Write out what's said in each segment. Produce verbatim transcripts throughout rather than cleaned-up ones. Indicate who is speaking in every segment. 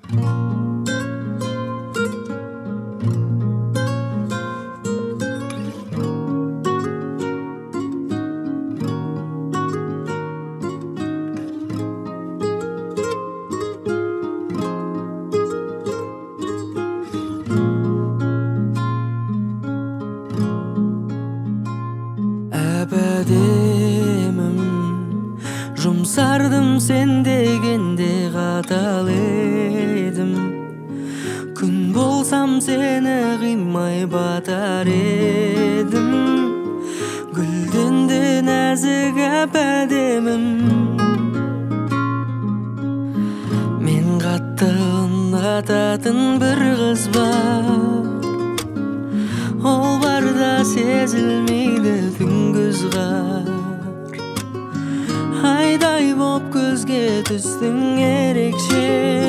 Speaker 1: Әбәдемім жұмсардым сен дегенде қатал едім. Күн болсам сені қимай батар едім. Гүлден де нәзік әбәдемім. Мен қатты ұнататын бір қыз бар. Ол барда сезілмейді күнгіз қар. Айдай боп көзге түстің ерекше.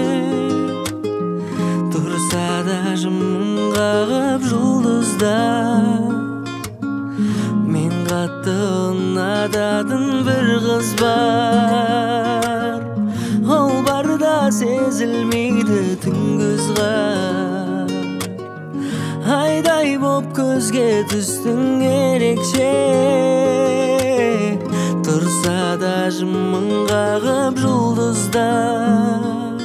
Speaker 1: Тұрса да жымың қағып жұлдыздар. Мен қатты ұнататын бір қыз бар. Ол барда сезілмейді күнгіз қар. Айдай боп көзге түстің ерекше. Тұрса да жымың қағып жұлдыздар.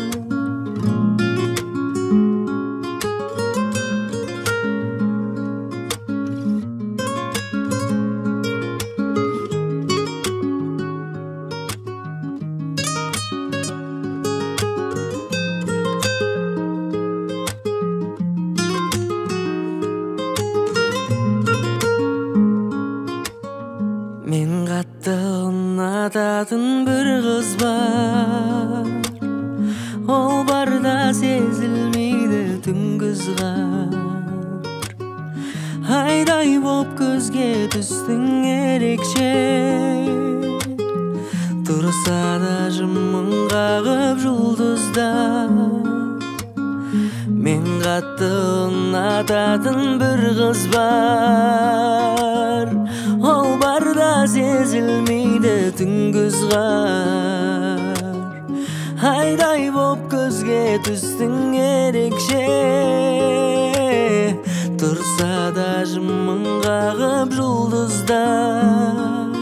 Speaker 1: Мен қатты ұнататын бір қыз бар. Ол барда сезілмейді түнгіз қар. Айдай боп көзге түстің ерекше. Тұрса да жымың қағып жұлдыздар. Мен қатты ұнататын бір қыз бар. Ол барда сезілмейді түнгіз қар. Айдай боп көзге түстің ерекше. Тұрса да жымың қағып жұлдыздар.